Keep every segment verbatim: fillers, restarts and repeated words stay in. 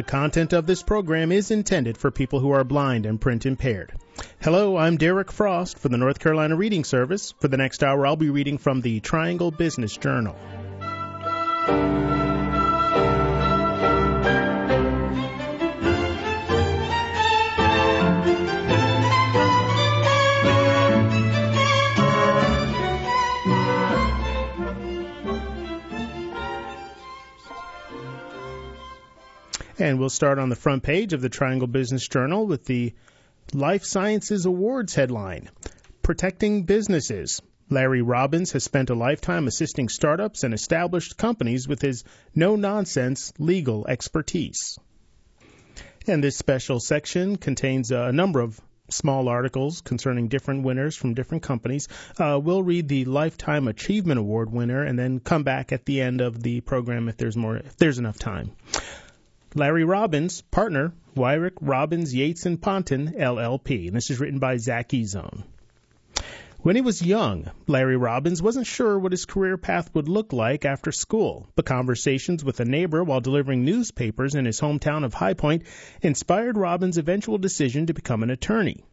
The content of this program is intended for people who are blind and print impaired. Hello, I'm Derek Frost for the North Carolina Reading Service. For the next hour, I'll be reading from the Triangle Business Journal. And we'll start on the front page of the Triangle Business Journal with the Life Sciences Awards headline, Protecting Businesses. Larry Robbins has spent a lifetime assisting startups and established companies with his no-nonsense legal expertise. And this special section contains a number of small articles concerning different winners from different companies. Uh, we'll read the Lifetime Achievement Award winner and then come back at the end of the program if there's more, if there's enough time. Larry Robbins, partner, Wyrick, Robbins, Yates and Ponton, L L P. And this is written by Zach Ezone. When he was young, Larry Robbins wasn't sure what his career path would look like after school, but conversations with a neighbor while delivering newspapers in his hometown of High Point inspired Robbins' eventual decision to become an attorney.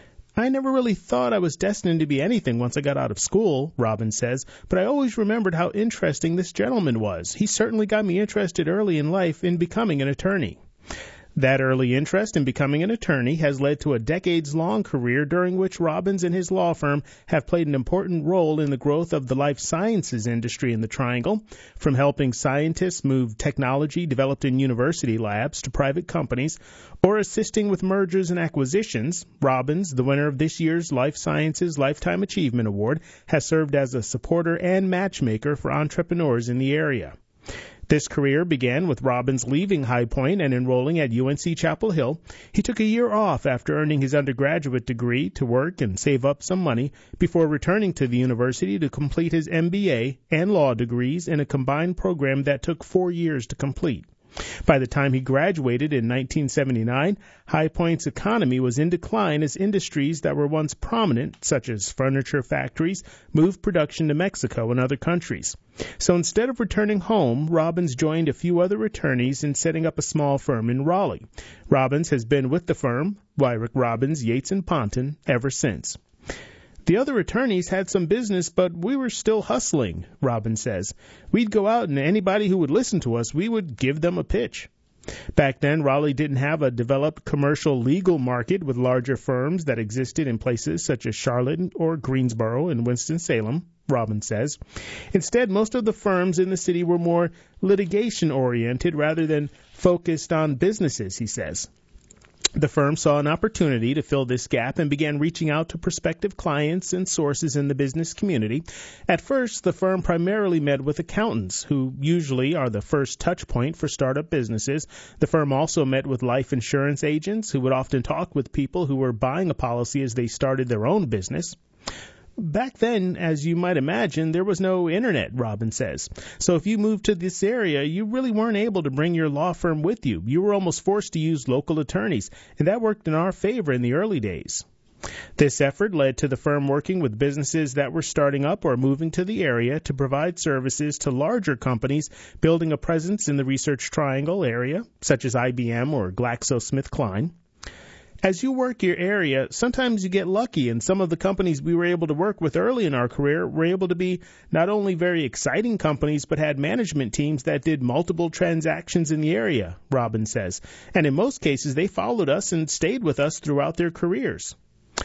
I never really thought I was destined to be anything once I got out of school, Robbins says, but I always remembered how interesting this gentleman was. He certainly got me interested early in life in becoming an attorney. That early interest in becoming an attorney has led to a decades-long career during which Robbins and his law firm have played an important role in the growth of the life sciences industry in the Triangle, from helping scientists move technology developed in university labs to private companies, or assisting with mergers and acquisitions. Robbins, the winner of this year's Life Sciences Lifetime Achievement Award, has served as a supporter and matchmaker for entrepreneurs in the area. This career began with Robbins leaving High Point and enrolling at U N C Chapel Hill. He took a year off after earning his undergraduate degree to work and save up some money before returning to the university to complete his M B A and law degrees in a combined program that took four years to complete. By the time he graduated in nineteen seventy-nine, High Point's economy was in decline as industries that were once prominent, such as furniture factories, moved production to Mexico and other countries. So instead of returning home, Robbins joined a few other attorneys in setting up a small firm in Raleigh. Robbins has been with the firm, Wyrick, Robbins, Yates and Ponton, ever since. The other attorneys had some business, but we were still hustling, Robbins says. We'd go out and anybody who would listen to us, we would give them a pitch. Back then, Raleigh didn't have a developed commercial legal market with larger firms that existed in places such as Charlotte or Greensboro and Winston-Salem, Robbins says. Instead, most of the firms in the city were more litigation-oriented rather than focused on businesses, he says. The firm saw an opportunity to fill this gap and began reaching out to prospective clients and sources in the business community. At first, the firm primarily met with accountants, who usually are the first touch point for startup businesses. The firm also met with life insurance agents, who would often talk with people who were buying a policy as they started their own business. Back then, as you might imagine, there was no internet, Robbins says. So if you moved to this area, you really weren't able to bring your law firm with you. You were almost forced to use local attorneys, and that worked in our favor in the early days. This effort led to the firm working with businesses that were starting up or moving to the area to provide services to larger companies building a presence in the Research Triangle area, such as I B M or GlaxoSmithKline. As you work your area, sometimes you get lucky, and some of the companies we were able to work with early in our career were able to be not only very exciting companies, but had management teams that did multiple transactions in the area, Robbins says. And in most cases, they followed us and stayed with us throughout their careers.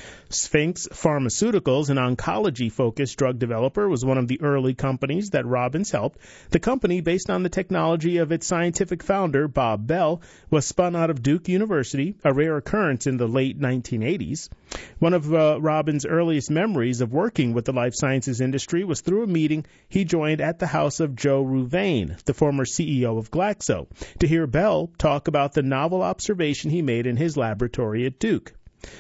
Sphinx Pharmaceuticals, an oncology-focused drug developer, was one of the early companies that Robbins helped. The company, based on the technology of its scientific founder, Bob Bell, was spun out of Duke University, a rare occurrence in the late nineteen eighties. One of uh, Robbins' earliest memories of working with the life sciences industry was through a meeting he joined at the house of Joe Ruvain, the former C E O of Glaxo, to hear Bell talk about the novel observation he made in his laboratory at Duke.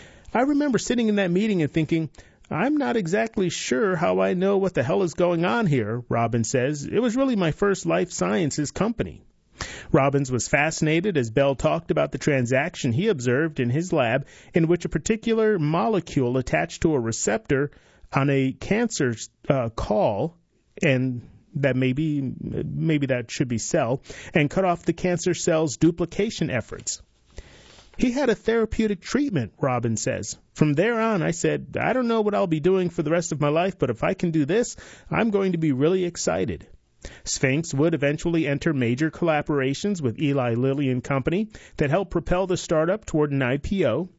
I remember sitting in that meeting and thinking, I'm not exactly sure how I know what the hell is going on here, Robbins says. It was really my first life sciences company. Robbins was fascinated as Bell talked about the transaction he observed in his lab in which a particular molecule attached to a receptor on a cancer uh, call and that maybe maybe that should be cell, and cut off the cancer cell's duplication efforts. He had a therapeutic treatment, Robbins says. From there on, I said, I don't know what I'll be doing for the rest of my life, but if I can do this, I'm going to be really excited. Sphinx would eventually enter major collaborations with Eli Lilly and Company that helped propel the startup toward an I P O.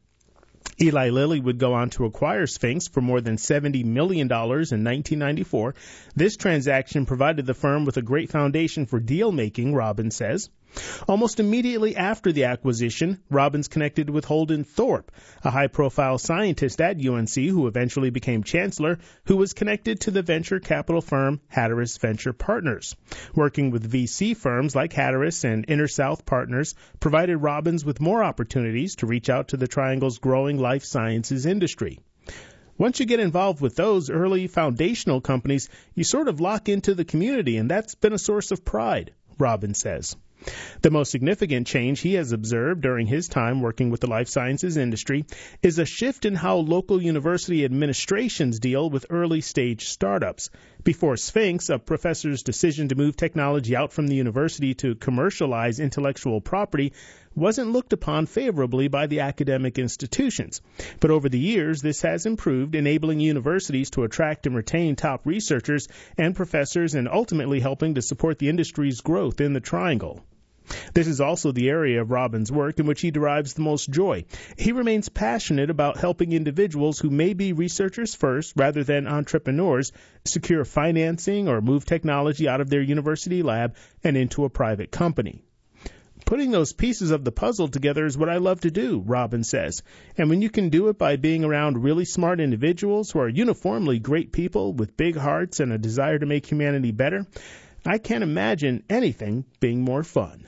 Eli Lilly would go on to acquire Sphinx for more than seventy million dollars in nineteen ninety-four. This transaction provided the firm with a great foundation for deal-making, Robbins says. Almost immediately after the acquisition, Robbins connected with Holden Thorpe, a high-profile scientist at U N C who eventually became chancellor, who was connected to the venture capital firm Hatteras Venture Partners. Working with V C firms like Hatteras and InterSouth Partners provided Robbins with more opportunities to reach out to the Triangle's growing life sciences industry. Once you get involved with those early foundational companies, you sort of lock into the community, and that's been a source of pride, Robbins says. The most significant change he has observed during his time working with the life sciences industry is a shift in how local university administrations deal with early-stage startups. Before Sphinx, a professor's decision to move technology out from the university to commercialize intellectual property wasn't looked upon favorably by the academic institutions. But over the years, this has improved, enabling universities to attract and retain top researchers and professors and ultimately helping to support the industry's growth in the Triangle. This is also the area of Robbins' work in which he derives the most joy. He remains passionate about helping individuals who may be researchers first rather than entrepreneurs secure financing or move technology out of their university lab and into a private company. Putting those pieces of the puzzle together is what I love to do, Robbins says. And when you can do it by being around really smart individuals who are uniformly great people with big hearts and a desire to make humanity better, I can't imagine anything being more fun.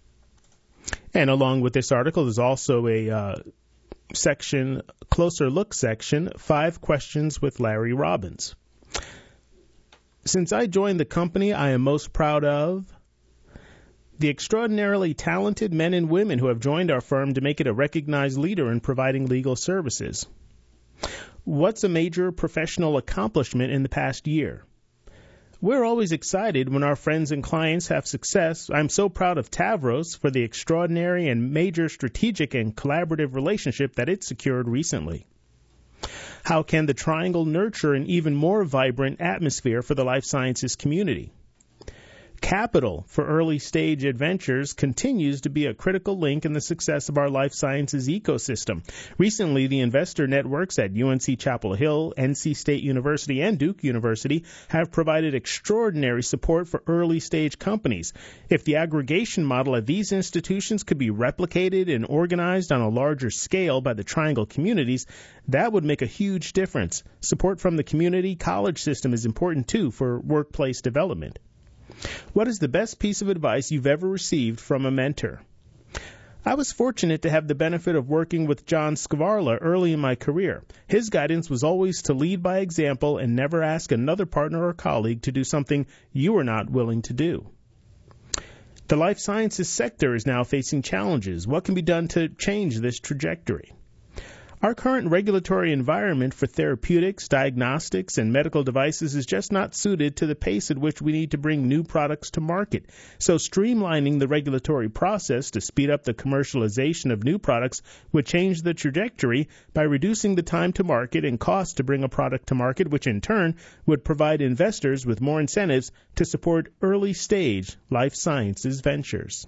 And along with this article, there's also a uh, section, closer look section, Five Questions with Larry Robbins. Since I joined the company, I am most proud of the extraordinarily talented men and women who have joined our firm to make it a recognized leader in providing legal services. What's a major professional accomplishment in the past year? We're always excited when our friends and clients have success. I'm so proud of Tavros for the extraordinary and major strategic and collaborative relationship that it secured recently. How can the Triangle nurture an even more vibrant atmosphere for the life sciences community? Capital for early-stage adventures continues to be a critical link in the success of our life sciences ecosystem. Recently, the investor networks at U N C Chapel Hill, N C State University, and Duke University have provided extraordinary support for early-stage companies. If the aggregation model at these institutions could be replicated and organized on a larger scale by the Triangle communities, that would make a huge difference. Support from the community college system is important, too, for workplace development. What is the best piece of advice you've ever received from a mentor? I was fortunate to have the benefit of working with John Skvarla early in my career. His guidance was always to lead by example and never ask another partner or colleague to do something you were not willing to do. The life sciences sector is now facing challenges. What can be done to change this trajectory? Our current regulatory environment for therapeutics, diagnostics, and medical devices is just not suited to the pace at which we need to bring new products to market. So streamlining the regulatory process to speed up the commercialization of new products would change the trajectory by reducing the time to market and cost to bring a product to market, which in turn would provide investors with more incentives to support early-stage life sciences ventures.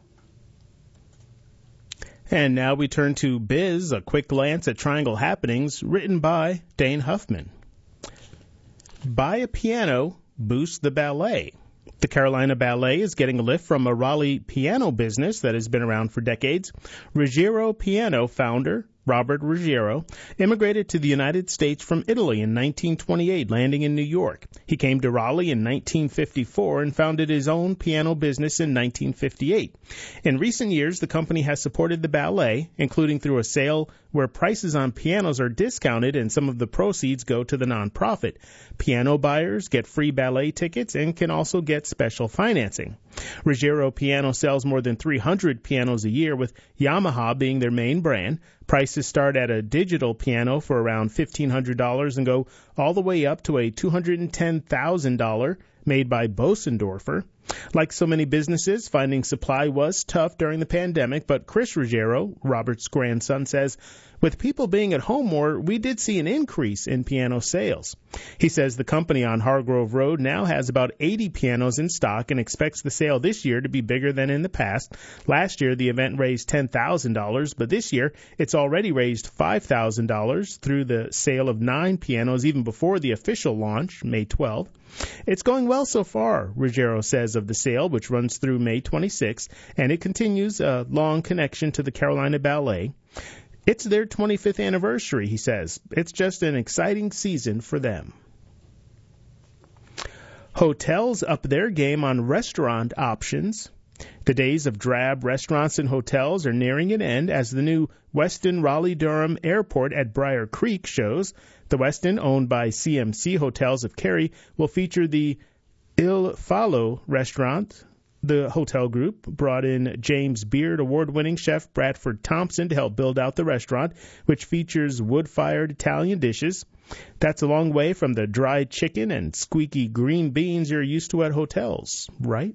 And now we turn to Biz, a quick glance at Triangle happenings, written by Dane Huffman. Buy a piano, boost the ballet. The Carolina Ballet is getting a lift from a Raleigh piano business that has been around for decades. Ruggiero Piano founder Robert Ruggiero immigrated to the United States from Italy in nineteen twenty-eight, landing in New York. He came to Raleigh in nineteen fifty-four and founded his own piano business in nineteen fifty-eight. In recent years, the company has supported the ballet, including through a sale where prices on pianos are discounted and some of the proceeds go to the nonprofit. Piano buyers get free ballet tickets and can also get special financing. Ruggiero Piano sells more than three hundred pianos a year, with Yamaha being their main brand. Prices start at a digital piano for around fifteen hundred dollars and go all the way up to a two hundred ten thousand dollars made by Bosendorfer. Like so many businesses, finding supply was tough during the pandemic, but Chris Ruggiero, Robert's grandson, says, with people being at home more, we did see an increase in piano sales. He says the company on Hargrove Road now has about eighty pianos in stock and expects the sale this year to be bigger than in the past. Last year, the event raised ten thousand dollars, but this year it's already raised five thousand dollars through the sale of nine pianos even before the official launch, May twelfth. It's going well so far, Ruggiero says of the sale, which runs through May twenty-sixth, and it continues a long connection to the Carolina Ballet. It's their twenty-fifth anniversary, he says. It's just an exciting season for them. Hotels up their game on restaurant options. The days of drab restaurants and hotels are nearing an end as the new Westin Raleigh-Durham Airport at Briar Creek shows. The Westin, owned by C M C Hotels of Cary, will feature the Il Fallo restaurant. The hotel group brought in James Beard award-winning chef Bradford Thompson to help build out the restaurant, which features wood-fired Italian dishes. That's a long way from the dried chicken and squeaky green beans you're used to at hotels, right?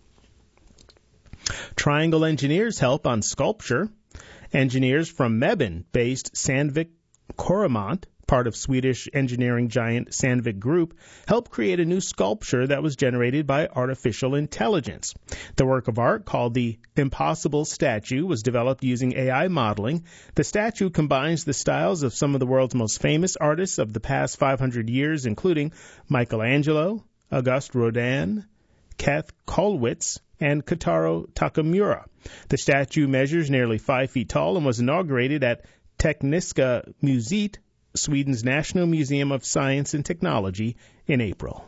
Triangle engineers help on sculpture. Engineers from Mebane-based Sandvik Coromant, part of Swedish engineering giant Sandvik Group, helped create a new sculpture that was generated by artificial intelligence. The work of art, called the Impossible Statue, was developed using A I modeling. The statue combines the styles of some of the world's most famous artists of the past five hundred years, including Michelangelo, Auguste Rodin, Kath Kollwitz, and Kotaro Takamura. The statue measures nearly five feet tall and was inaugurated at Tekniska Museet, Sweden's National Museum of Science and Technology, in April.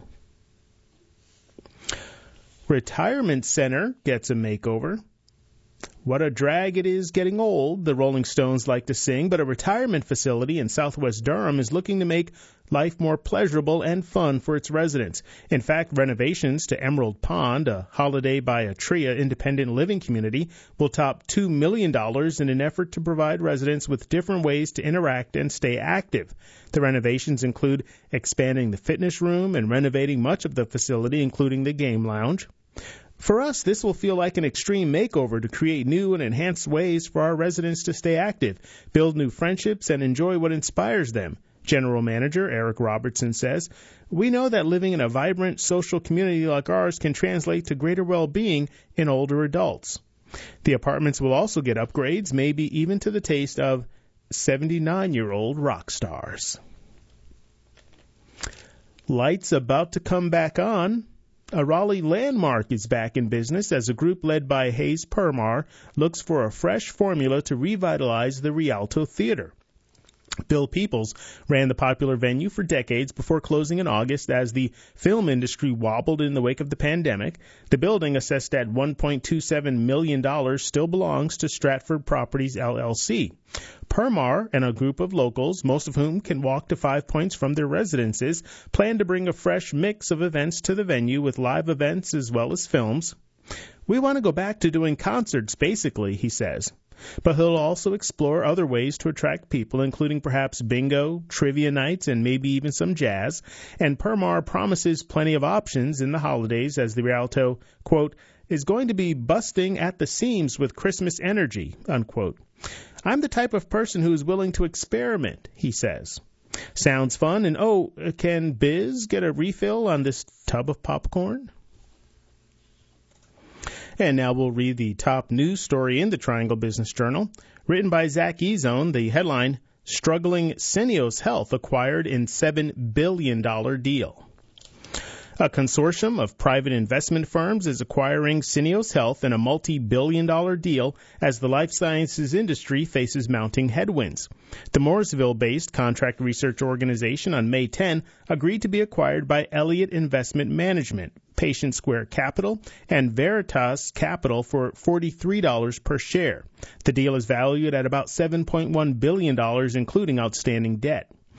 Retirement Center gets a makeover. What a drag it is getting old, the Rolling Stones like to sing, but a retirement facility in southwest Durham is looking to make life more pleasurable and fun for its residents. In fact, renovations to Emerald Pond, a Holiday by Atria independent living community, will top two million dollars in an effort to provide residents with different ways to interact and stay active. The renovations include expanding the fitness room and renovating much of the facility, including the game lounge. For us, this will feel like an extreme makeover to create new and enhanced ways for our residents to stay active, build new friendships, and enjoy what inspires them. General Manager Eric Robertson says, "We know that living in a vibrant social community like ours can translate to greater well-being in older adults." The apartments will also get upgrades, maybe even to the taste of seventy-nine-year-old rock stars. Lights about to come back on. A Raleigh landmark is back in business as a group led by Hayes Permar looks for a fresh formula to revitalize the Rialto Theater. Bill Peoples ran the popular venue for decades before closing in August as the film industry wobbled in the wake of the pandemic. The building, assessed at one point two seven million dollars, still belongs to Stratford Properties, L L C. Permar and a group of locals, most of whom can walk to Five Points from their residences, plan to bring a fresh mix of events to the venue with live events as well as films. "We want to go back to doing concerts, basically," he says. But he'll also explore other ways to attract people, including perhaps bingo, trivia nights, and maybe even some jazz. And Permar promises plenty of options in the holidays as the Rialto, quote, is going to be busting at the seams with Christmas energy, unquote. "I'm the type of person who is willing to experiment," he says. Sounds fun. And, oh, can Biz get a refill on this tub of popcorn? And now we'll read the top news story in the Triangle Business Journal. Written by Zach Ezone, the headline, Struggling Syneos Health Acquired in seven billion dollars Deal. A consortium of private investment firms is acquiring Syneos Health in a multi-billion dollar deal as the life sciences industry faces mounting headwinds. The Mooresville-based contract research organization on May tenth agreed to be acquired by Elliott Investment Management, Patient Square Capital, and Veritas Capital for forty-three dollars per share. The deal is valued at about seven point one billion dollars, including outstanding debt.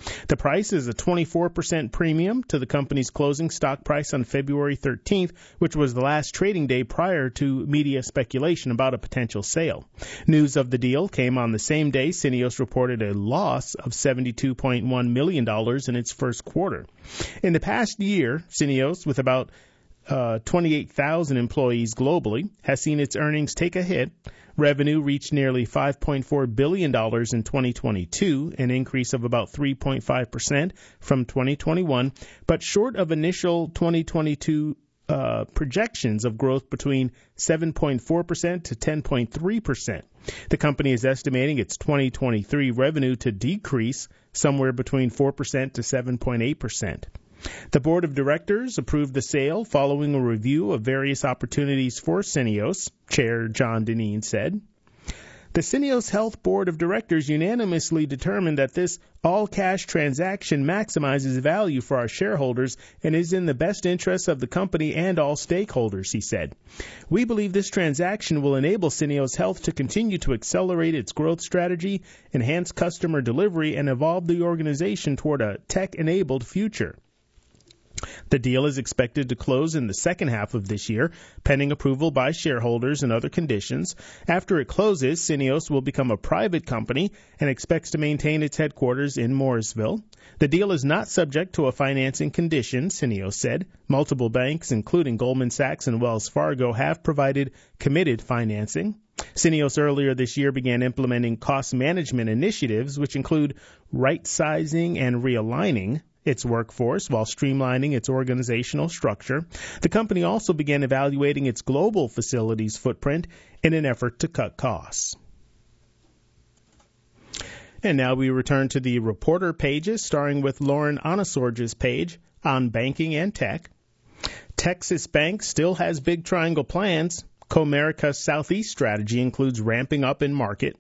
The price is a twenty-four percent premium to the company's closing stock price on February thirteenth, which was the last trading day prior to media speculation about a potential sale. News of the deal came on the same day Syneos reported a loss of seventy-two point one million dollars in its first quarter. In the past year, Syneos, with about uh, twenty-eight thousand employees globally, has seen its earnings take a hit. Revenue reached nearly five point four billion dollars in twenty twenty-two, an increase of about three point five percent from twenty twenty-one, but short of initial twenty twenty-two uh, projections of growth between seven point four percent to ten point three percent. The company is estimating its twenty twenty-three revenue to decrease somewhere between four percent to seven point eight percent. The board of directors approved the sale following a review of various opportunities for Syneos, Chair John Dineen said. The Syneos Health Board of Directors unanimously determined that this all-cash transaction maximizes value for our shareholders and is in the best interest of the company and all stakeholders, he said. We believe this transaction will enable Syneos Health to continue to accelerate its growth strategy, enhance customer delivery, and evolve the organization toward a tech-enabled future. The deal is expected to close in the second half of this year, pending approval by shareholders and other conditions. After it closes, Syneos will become a private company and expects to maintain its headquarters in Morrisville. The deal is not subject to a financing condition, Syneos said. Multiple banks, including Goldman Sachs and Wells Fargo, have provided committed financing. Syneos earlier this year began implementing cost management initiatives, which include right-sizing and realigning its workforce while streamlining its organizational structure. The company also began evaluating its global facilities footprint in an effort to cut costs. And now we return to the reporter pages, starting with Lauren Anasorge's page on banking and tech. Texas Bank still has Big Triangle plans. Comerica's Southeast strategy includes ramping up in market.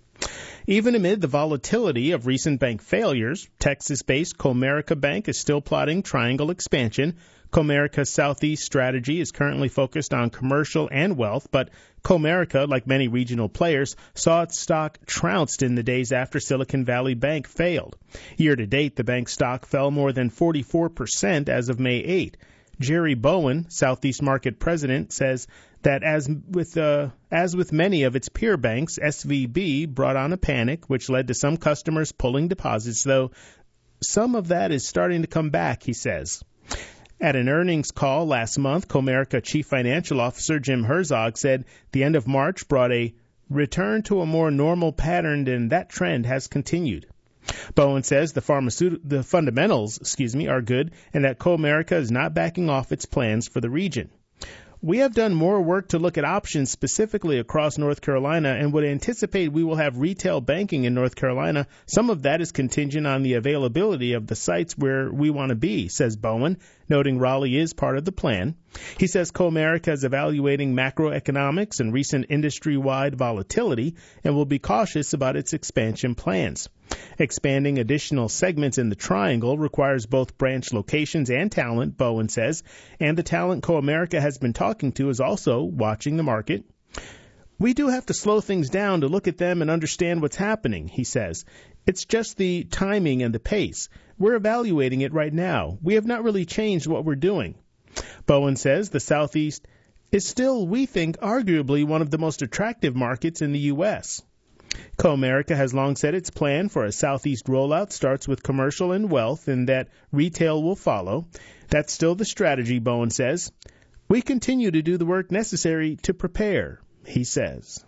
Even amid the volatility of recent bank failures, Texas-based Comerica Bank is still plotting Triangle expansion. Comerica's Southeast strategy is currently focused on commercial and wealth, but Comerica, like many regional players, saw its stock trounced in the days after Silicon Valley Bank failed. Year-to-date, the bank's stock fell more than forty-four percent as of May eighth. Jerry Bowen, Southeast Market President, says that as with uh, as with many of its peer banks, S V B brought on a panic, which led to some customers pulling deposits, though some of that is starting to come back, he says. At an earnings call last month, Comerica Chief Financial Officer Jim Herzog said the end of March brought a return to a more normal pattern, and that trend has continued. Bowen says the pharmaceutical, the fundamentals, excuse me, are good, and that Comerica is not backing off its plans for the region. We have done more work to look at options specifically across North Carolina and would anticipate we will have retail banking in North Carolina. Some of that is contingent on the availability of the sites where we want to be, says Bowen, noting Raleigh is part of the plan. He says Comerica is evaluating macroeconomics and recent industry-wide volatility and will be cautious about its expansion plans. Expanding additional segments in the Triangle requires both branch locations and talent, Bowen says, and the talent Comerica has been talking to is also watching the market. We do have to slow things down to look at them and understand what's happening, he says. It's just the timing and the pace. We're evaluating it right now. We have not really changed what we're doing. Bowen says the Southeast is still, we think, arguably one of the most attractive markets in the U S Comerica has long said its plan for a Southeast rollout starts with commercial and wealth and that retail will follow. That's still the strategy, Bowen says. We continue to do the work necessary to prepare, he says.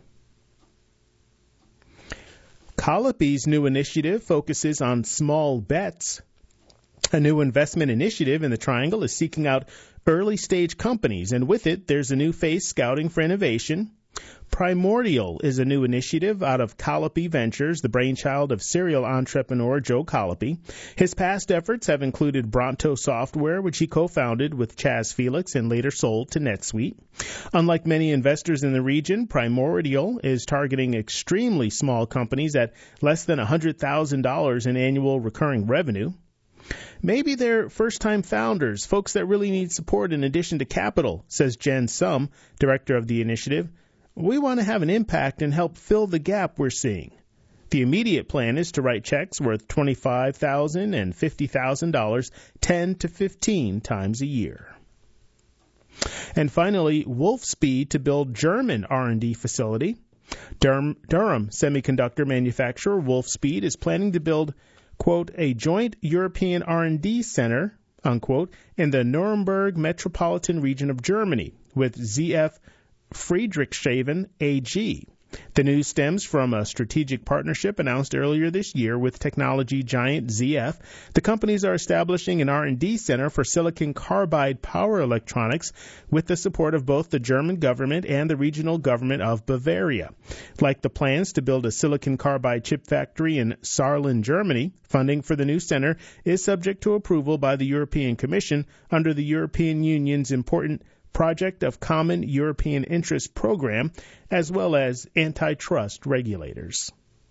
Colopy's new initiative focuses on small bets. A new investment initiative in the Triangle is seeking out early-stage companies, and with it, there's a new face scouting for innovation. Primordial is a new initiative out of Colopy Ventures, the brainchild of serial entrepreneur Joe Colopy. His past efforts have included Bronto Software, which he co-founded with Chaz Felix and later sold to NetSuite. Unlike many investors in the region, Primordial is targeting extremely small companies at less than one hundred thousand dollars in annual recurring revenue. Maybe they're first-time founders, folks that really need support in addition to capital, says Jen Sum, director of the initiative. We want to have an impact and help fill the gap we're seeing. The immediate plan is to write checks worth twenty-five thousand dollars and fifty thousand dollars ten to fifteen times a year. And finally, Wolfspeed to build German R and D facility. Durham, Durham semiconductor manufacturer Wolfspeed is planning to build, quote, a joint European R and D center, unquote, in the Nuremberg metropolitan region of Germany with Z F Friedrichshafen A G. The news stems from a strategic partnership announced earlier this year with technology giant Z F. The companies are establishing an R and D center for silicon carbide power electronics with the support of both the German government and the regional government of Bavaria. Like the plans to build a silicon carbide chip factory in Saarland, Germany, funding for the new center is subject to approval by the European Commission under the European Union's important Project of Common European Interest program, as well as antitrust regulators.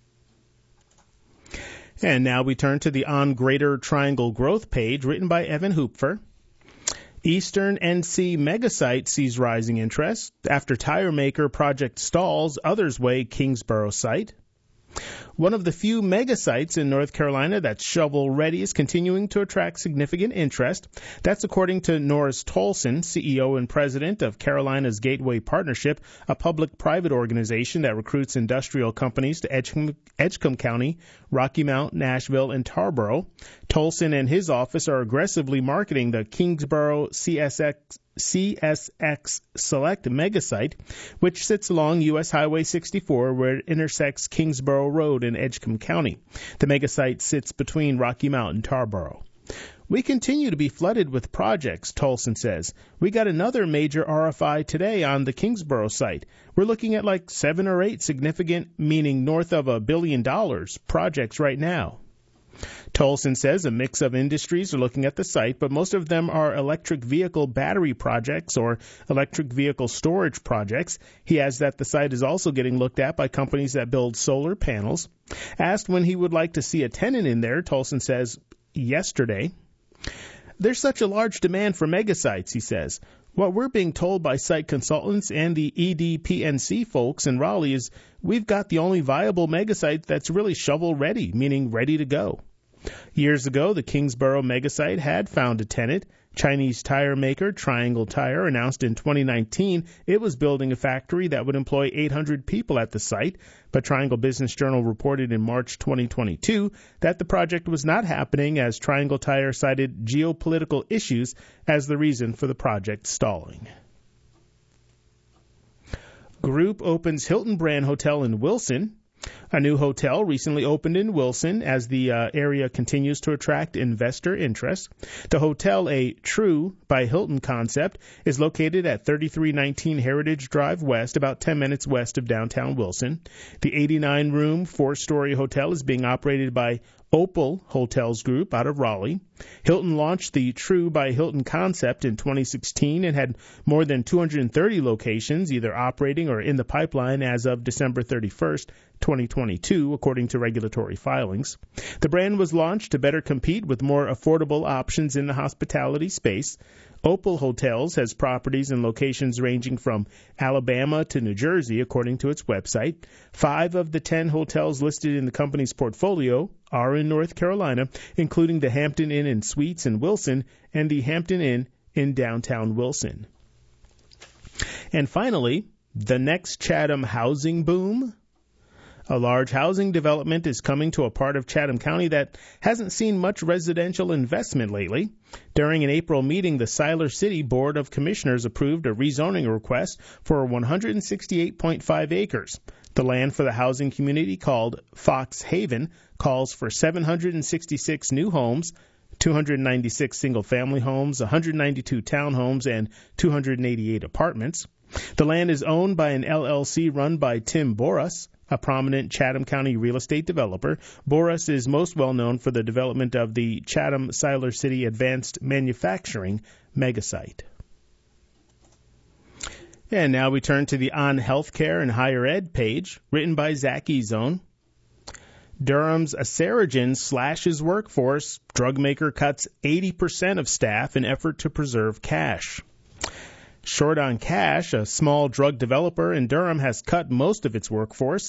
And now we turn to the On Greater Triangle Growth page, written by Evan Hoopfer. Eastern N C megasite sees rising interest. After tire maker project stalls, others weigh Kingsborough site. One of the few mega sites in North Carolina that's shovel-ready is continuing to attract significant interest. That's according to Norris Tolson, C E O and president of Carolina's Gateway Partnership, a public-private organization that recruits industrial companies to Edgecombe, Edgecombe County, Rocky Mount, Nashville, and Tarboro. Tolson and his office are aggressively marketing the Kingsborough C S X C S X Select Megasite, which sits along U S Highway sixty-four where it intersects Kingsborough Road in Edgecombe County. The megasite sits between Rocky Mount and Tarboro. We continue to be flooded with projects, Tolson says. We got another major R F I today on the Kingsborough site. We're looking at like seven or eight significant, meaning north of a billion dollars, projects right now. Tolson says a mix of industries are looking at the site, but most of them are electric vehicle battery projects or electric vehicle storage projects. He adds that the site is also getting looked at by companies that build solar panels. Asked when he would like to see a tenant in there, Tolson says, yesterday. There's such a large demand for megasites, he says. What we're being told by site consultants and the E D P N C folks in Raleigh is we've got the only viable megasite that's really shovel-ready, meaning ready to go. Years ago, the Kingsborough megasite had found a tenant. Chinese tire maker Triangle Tire announced in twenty nineteen it was building a factory that would employ eight hundred people at the site, but Triangle Business Journal reported in March twenty twenty-two that the project was not happening as Triangle Tire cited geopolitical issues as the reason for the project stalling. Group opens Hilton brand hotel in Wilson. A new hotel recently opened in Wilson as the uh, area continues to attract investor interest. The hotel, a True by Hilton concept, is located at thirty-three nineteen Heritage Drive West, about ten minutes west of downtown Wilson. The eighty-nine room, four-story hotel is being operated by Opal Hotels Group out of Raleigh. Hilton launched the True by Hilton concept in twenty sixteen and had more than two hundred thirty locations either operating or in the pipeline as of December thirty-first, twenty twenty-two, according to regulatory filings. The brand was launched to better compete with more affordable options in the hospitality space. Opal Hotels has properties and locations ranging from Alabama to New Jersey, according to its website. Five of the ten hotels listed in the company's portfolio are in North Carolina, including the Hampton Inn and Suites in Wilson and the Hampton Inn in downtown Wilson. And finally, the next Chatham housing boom. A large housing development is coming to a part of Chatham County that hasn't seen much residential investment lately. During an April meeting, the Siler City Board of Commissioners approved a rezoning request for one hundred sixty-eight point five acres. The land for the housing community, called Fox Haven, calls for seven hundred sixty-six new homes, two hundred ninety-six single-family homes, one hundred ninety-two townhomes, and two hundred eighty-eight apartments. The land is owned by an L L C run by Tim Boras, a prominent Chatham County real estate developer. Boras is most well known for the development of the Chatham Siler City Advanced Manufacturing megasite. And now we turn to the On Healthcare and Higher Ed page, written by Zach Ezone. Durham's Asaragen slashes workforce. Drug maker cuts eighty percent of staff in effort to preserve cash. Short on cash, a small drug developer in Durham has cut most of its workforce.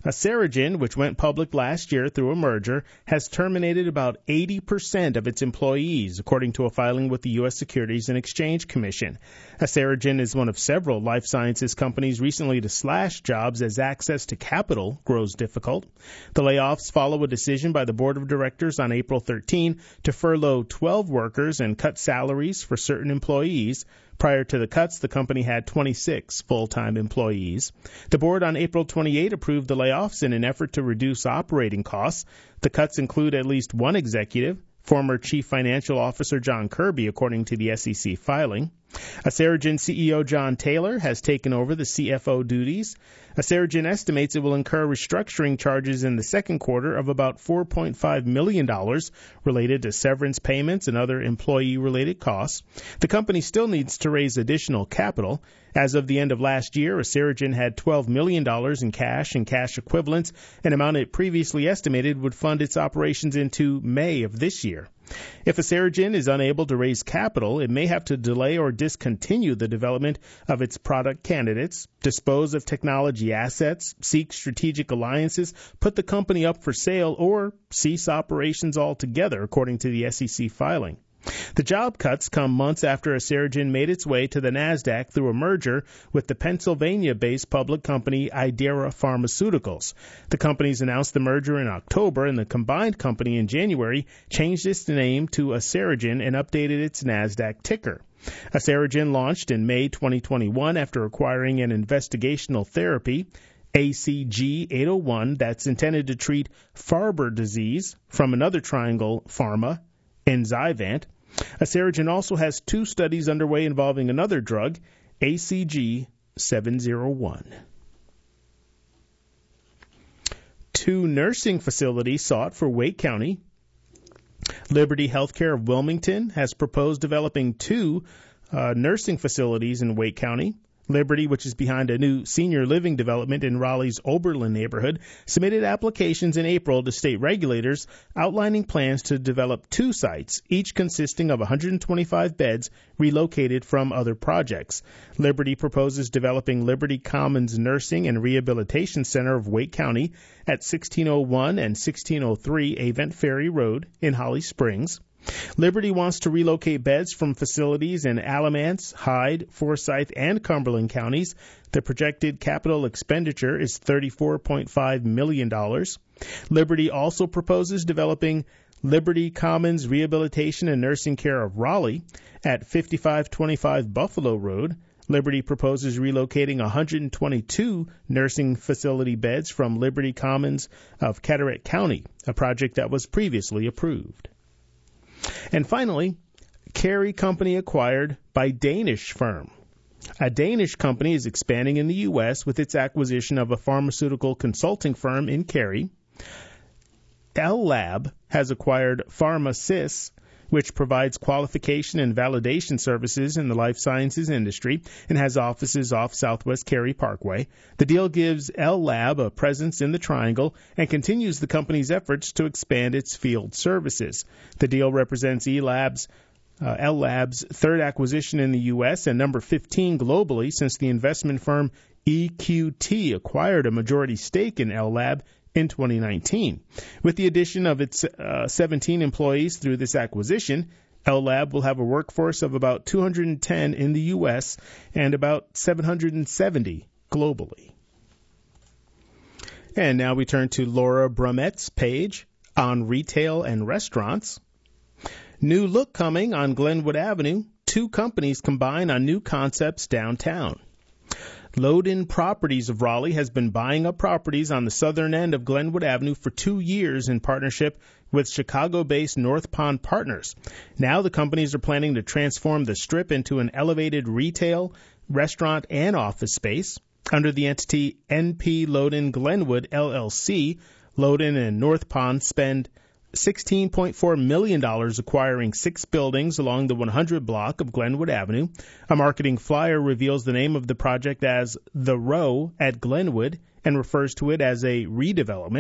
Acerigen, which went public last year through a merger, has terminated about eighty percent of its employees, according to a filing with the U S Securities and Exchange Commission. Acerigen is one of several life sciences companies recently to slash jobs as access to capital grows difficult. The layoffs follow a decision by the board of directors on April thirteenth to furlough twelve workers and cut salaries for certain employees. Prior to the cuts, the company had twenty-six full-time employees. The board on April twenty-eighth approved the layoffs in an effort to reduce operating costs. The cuts include at least one executive, former Chief Financial Officer John Kirby, according to the S E C filing. Acerigen C E O John Taylor has taken over the C F O duties. Acerigen estimates it will incur restructuring charges in the second quarter of about four point five million dollars related to severance payments and other employee-related costs. The company still needs to raise additional capital. As of the end of last year, Acerigen had twelve million dollars in cash and cash equivalents, an amount it previously estimated would fund its operations into May of this year. If Acerigen is unable to raise capital, it may have to delay or discontinue the development of its product candidates, dispose of technology assets, seek strategic alliances, put the company up for sale, or cease operations altogether, according to the S E C filing. The job cuts come months after Acerigen made its way to the NASDAQ through a merger with the Pennsylvania-based public company Idera Pharmaceuticals. The companies announced the merger in October, and the combined company in January changed its name to Acerigen and updated its NASDAQ ticker. Acerigen launched in May twenty twenty-one after acquiring an investigational therapy, A C G eight oh one, that's intended to treat Farber disease, from another Triangle Pharma, Enzyvant. Acerigen also has two studies underway involving another drug, A C G seven oh one. Two nursing facilities sought for Wake County. Liberty Healthcare of Wilmington has proposed developing two uh, nursing facilities in Wake County. Liberty, which is behind a new senior living development in Raleigh's Oberlin neighborhood, submitted applications in April to state regulators outlining plans to develop two sites, each consisting of one hundred twenty-five beds relocated from other projects. Liberty proposes developing Liberty Commons Nursing and Rehabilitation Center of Wake County at sixteen oh one and sixteen oh three Avent Ferry Road in Holly Springs. Liberty wants to relocate beds from facilities in Alamance, Hyde, Forsyth, and Cumberland counties. The projected capital expenditure is thirty-four point five million dollars. Liberty also proposes developing Liberty Commons Rehabilitation and Nursing Care of Raleigh at fifty-five twenty-five Buffalo Road. Liberty proposes relocating one hundred twenty-two nursing facility beds from Liberty Commons of Carteret County, a project that was previously approved. And finally, Carey Company acquired by Danish firm. A Danish company is expanding in the U S with its acquisition of a pharmaceutical consulting firm in Carey. L Lab has acquired PharmaSys, which provides qualification and validation services in the life sciences industry and has offices off Southwest Cary Parkway. The deal gives L Lab a presence in the Triangle and continues the company's efforts to expand its field services. The deal represents E Lab's uh, L Lab's third acquisition in the U S and number fifteen globally since the investment firm E Q T acquired a majority stake in L Lab in twenty nineteen. With the addition of its uh, seventeen employees through this acquisition, L Lab will have a workforce of about two hundred ten in the U S and about seven hundred seventy globally. And now we turn to Laura Brumette's page on retail and restaurants. New look coming on Glenwood Avenue. Two companies combine on new concepts downtown. Loden Properties of Raleigh has been buying up properties on the southern end of Glenwood Avenue for two years in partnership with Chicago-based North Pond Partners. Now the companies are planning to transform the Strip into an elevated retail, restaurant, and office space. Under the entity N P Loden Glenwood, L L C, Loden and North Pond spend sixteen point four million dollars acquiring six buildings along the one hundred block of Glenwood Avenue. A marketing flyer reveals the name of the project as The Row at Glenwood and refers to it as a redevelopment.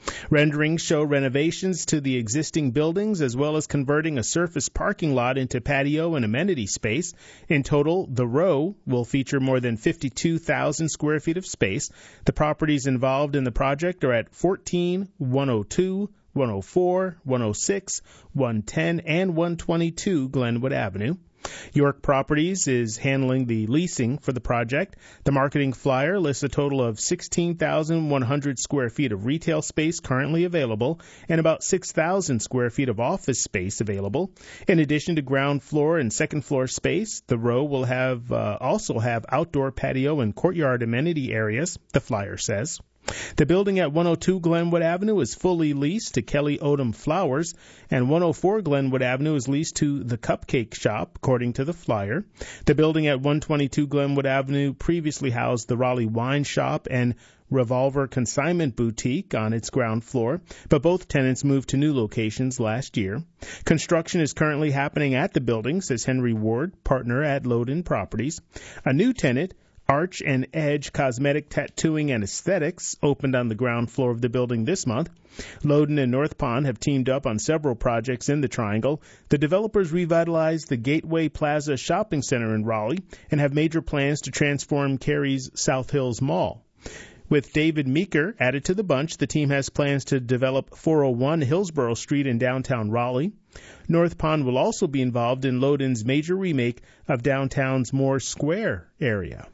Renderings show renovations to the existing buildings as well as converting a surface parking lot into patio and amenity space. In total, the row will feature more than fifty-two thousand square feet of space. The properties involved in the project are at fourteen, one oh two, one oh four, one oh six, one ten, and one twenty-two Glenwood Avenue. York Properties is handling the leasing for the project. The marketing flyer lists a total of sixteen thousand one hundred square feet of retail space currently available and about six thousand square feet of office space available. In addition to ground floor and second floor space, the row will have uh, also have outdoor patio and courtyard amenity areas, the flyer says. The building at one oh two Glenwood Avenue is fully leased to Kelly Odom Flowers, and one oh four Glenwood Avenue is leased to The Cupcake Shop, according to the flyer. The building at one twenty-two Glenwood Avenue previously housed the Raleigh Wine Shop and Revolver Consignment Boutique on its ground floor, but both tenants moved to new locations last year. Construction is currently happening at the building, says Henry Ward, partner at Loden Properties. A new tenant, Arch and Edge Cosmetic Tattooing and Aesthetics, opened on the ground floor of the building this month. Loden and North Pond have teamed up on several projects in the Triangle. The developers revitalized the Gateway Plaza Shopping Center in Raleigh and have major plans to transform Cary's South Hills Mall. With David Meeker added to the bunch, the team has plans to develop four oh one Hillsborough Street in downtown Raleigh. North Pond will also be involved in Loden's major remake of downtown's Moore Square area.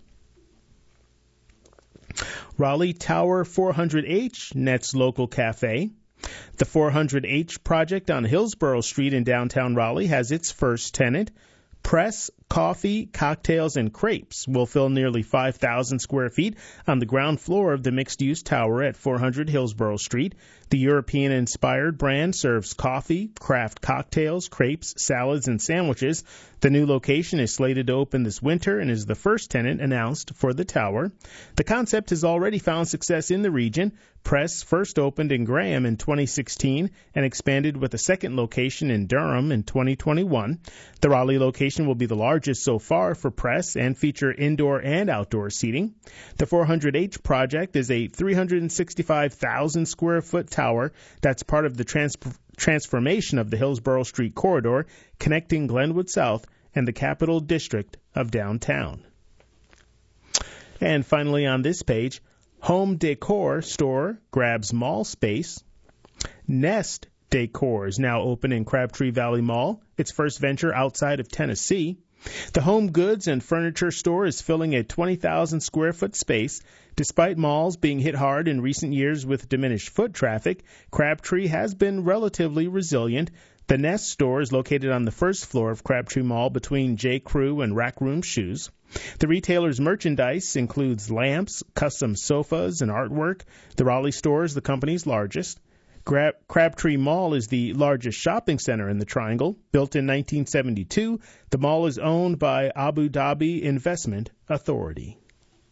Raleigh Tower four hundred H Nets Local Cafe. The four hundred H project on Hillsborough Street in downtown Raleigh has its first tenant. Press, Coffee, Cocktails, and Crepes will fill nearly five thousand square feet on the ground floor of the mixed-use tower at four hundred Hillsborough Street. The European-inspired brand serves coffee, craft cocktails, crepes, salads, and sandwiches. The new location is slated to open this winter and is the first tenant announced for the tower. The concept has already found success in the region. Press first opened in Graham in twenty sixteen and expanded with a second location in Durham in twenty twenty-one. The Raleigh location will be the largest so far for Press and feature indoor and outdoor seating. The four hundred H project is a three hundred sixty-five thousand square foot tower that's part of the trans- transformation of the Hillsborough Street corridor connecting Glenwood South and the Capital District of downtown. And finally on this page, Home Decor store grabs mall space. Nest Decor is now open in Crabtree Valley Mall, its first venture outside of Tennessee. The home goods and furniture store is filling a twenty thousand square foot space. Despite malls being hit hard in recent years with diminished foot traffic, Crabtree has been relatively resilient. The Nest store is located on the first floor of Crabtree Mall between J. Crew and Rack Room Shoes. The retailer's merchandise includes lamps, custom sofas, and artwork. The Raleigh store is the company's largest. Gra- Crabtree Mall is the largest shopping center in the Triangle. Built in nineteen seventy-two, the mall is owned by Abu Dhabi Investment Authority.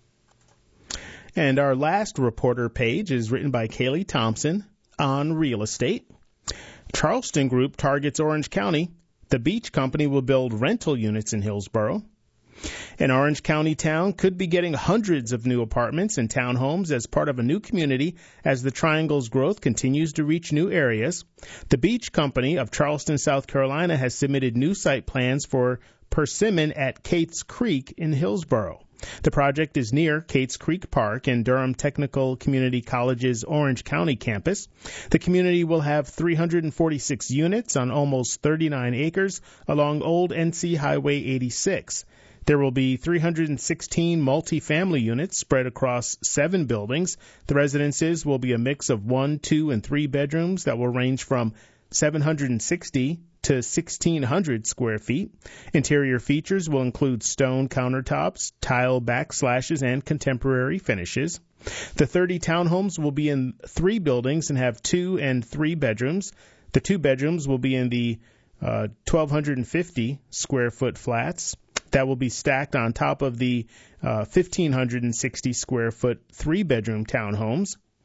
And our last reporter page is written by Kaylee Thompson on real estate. Charleston Group targets Orange County. The Beach Company will build rental units in Hillsborough. An Orange County town could be getting hundreds of new apartments and townhomes as part of a new community as the Triangle's growth continues to reach new areas. The Beach Company of Charleston, South Carolina has submitted new site plans for Persimmon at Cates Creek in Hillsborough. The project is near Cates Creek Park and Durham Technical Community College's Orange County campus. The community will have three hundred forty-six units on almost thirty-nine acres along Old N C Highway eighty-six. There will be three hundred sixteen multi-family units spread across seven buildings. The residences will be a mix of one, two, and three bedrooms that will range from seven hundred sixty to sixteen hundred square feet. Interior features will include stone countertops, tile backslashes, and contemporary finishes. The thirty townhomes will be in three buildings and have two and three bedrooms. The two bedrooms will be in the uh, twelve fifty square foot flats that will be stacked on top of the uh, fifteen sixty square foot three bedroom townhomes.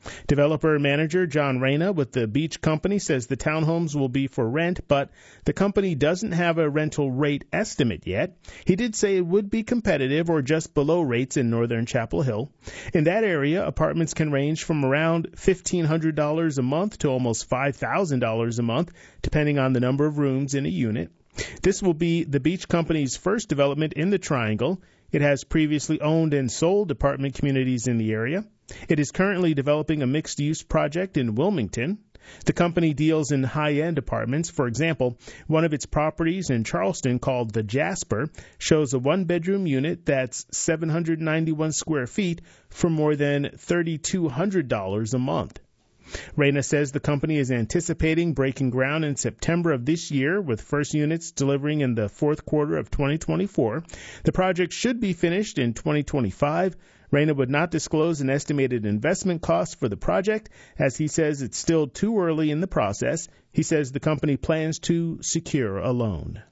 Developer manager John Reyna with the Beach Company says the townhomes will be for rent, but the company doesn't have a rental rate estimate yet. He did say it would be competitive or just below rates in northern Chapel Hill. In that area, apartments can range from around fifteen hundred dollars a month to almost five thousand dollars a month, depending on the number of rooms in a unit. This will be the Beach Company's first development in the Triangle. It has previously owned and sold apartment communities in the area. It is currently developing a mixed-use project in Wilmington. The company deals in high-end apartments. For example, one of its properties in Charleston called the Jasper shows a one-bedroom unit that's seven hundred ninety-one square feet for more than three thousand two hundred dollars a month. Reyna says the company is anticipating breaking ground in September of this year, with first units delivering in the fourth quarter of twenty twenty-four. The project should be finished in twenty twenty-five. Reyna would not disclose an estimated investment cost for the project, as he says it's still too early in the process. He says the company plans to secure a loan.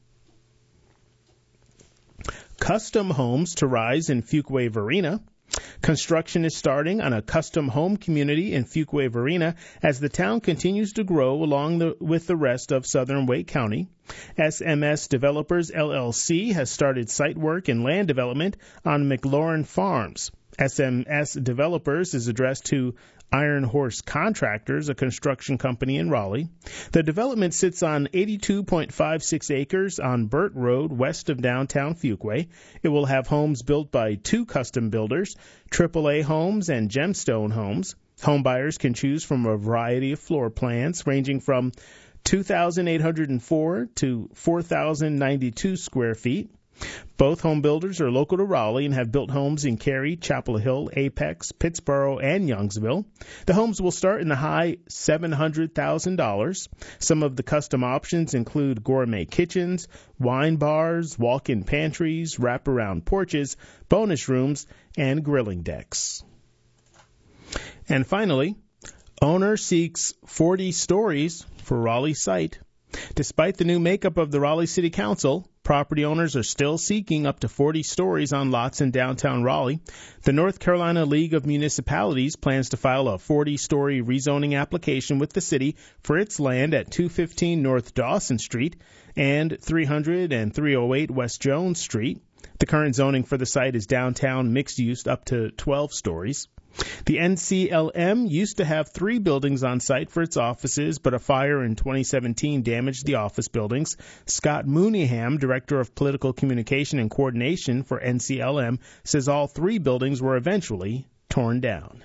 Custom homes to rise in Fuquay-Varina. Construction is starting on a custom home community in Fuquay-Varina as the town continues to grow along the, with the rest of southern Wake County. S M S Developers, L L C has started site work and land development on McLaurin Farms. S M S Developers is addressed to Iron Horse Contractors, a construction company in Raleigh. The development sits on eighty-two point five six acres on Burt Road, west of downtown Fuquay. It will have homes built by two custom builders, triple A Homes and Gemstone Homes. Home buyers can choose from a variety of floor plans, ranging from two thousand eight hundred four to four thousand ninety-two square feet. Both home builders are local to Raleigh and have built homes in Cary, Chapel Hill, Apex, Pittsboro, and Youngsville. The homes will start in the high seven hundred thousand dollars. Some of the custom options include gourmet kitchens, wine bars, walk-in pantries, wraparound porches, bonus rooms, and grilling decks. And finally, owner seeks forty stories for Raleigh site. Despite the new makeup of the Raleigh City Council, property owners are still seeking up to forty stories on lots in downtown Raleigh. The North Carolina League of Municipalities plans to file a forty-story rezoning application with the city for its land at two fifteen North Dawson Street and three hundred and three oh eight West Jones Street. The current zoning for the site is downtown mixed use up to twelve stories. The N C L M used to have three buildings on site for its offices, but a fire in twenty seventeen damaged the office buildings. Scott Mooneyham, Director of Political Communication and Coordination for N C L M, says all three buildings were eventually torn down.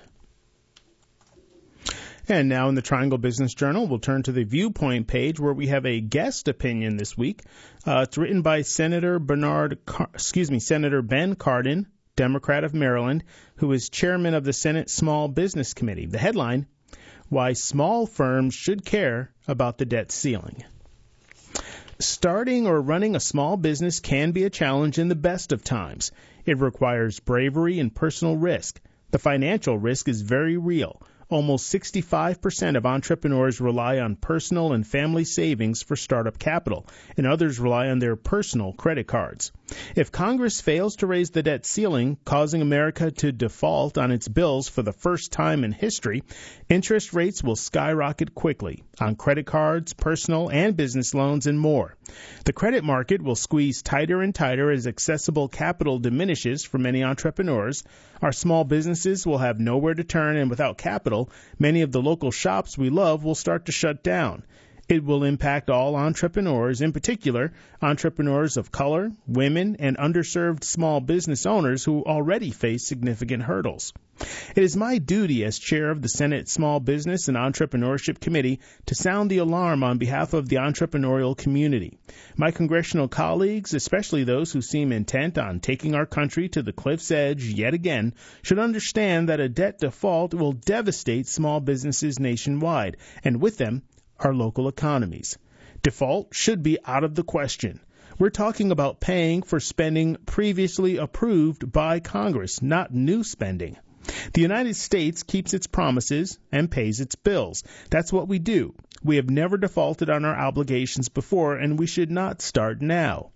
And now in the Triangle Business Journal, we'll turn to the Viewpoint page where we have a guest opinion this week. Uh, it's written by Senator Bernard, Car- excuse me, Senator Ben Cardin, Democrat of Maryland, who is chairman of the Senate Small Business Committee. The headline, Why Small Firms Should Care About the Debt Ceiling. Starting or running a small business can be a challenge in the best of times. It requires bravery and personal risk. The financial risk is very real. Almost sixty-five percent of entrepreneurs rely on personal and family savings for startup capital, and others rely on their personal credit cards. If Congress fails to raise the debt ceiling, causing America to default on its bills for the first time in history, interest rates will skyrocket quickly on credit cards, personal and business loans, and more. The credit market will squeeze tighter and tighter as accessible capital diminishes for many entrepreneurs. Our small businesses will have nowhere to turn, and without capital, many of the local shops we love will start to shut down. It will impact all entrepreneurs, in particular, entrepreneurs of color, women, and underserved small business owners who already face significant hurdles. It is my duty as chair of the Senate Small Business and Entrepreneurship Committee to sound the alarm on behalf of the entrepreneurial community. My congressional colleagues, especially those who seem intent on taking our country to the cliff's edge yet again, should understand that a debt default will devastate small businesses nationwide, and with them, our local economies. Default should be out of the question. We're talking about paying for spending previously approved by Congress, not new spending. The United States keeps its promises and pays its bills. That's what we do. We have never defaulted on our obligations before, and we should not start now.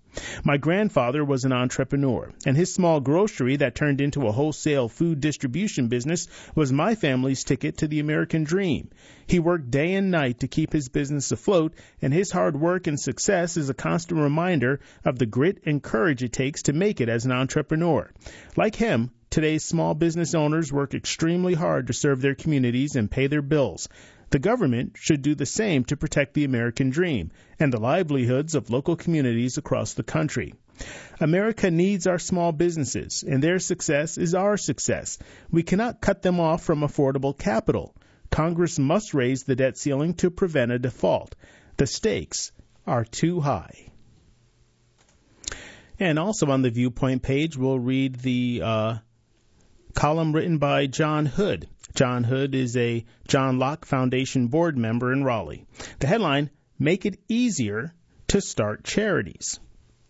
My grandfather was an entrepreneur, and his small grocery that turned into a wholesale food distribution business was my family's ticket to the American dream. He worked day and night to keep his business afloat, and his hard work and success is a constant reminder of the grit and courage it takes to make it as an entrepreneur. Like him, today's small business owners work extremely hard to serve their communities and pay their bills. The government should do the same to protect the American dream and the livelihoods of local communities across the country. America needs our small businesses, and their success is our success. We cannot cut them off from affordable capital. Congress must raise the debt ceiling to prevent a default. The stakes are too high. And also on the Viewpoint page, we'll read the uh, column written by John Hood. John Hood is a John Locke Foundation board member in Raleigh. The headline, Make It Easier to Start Charities.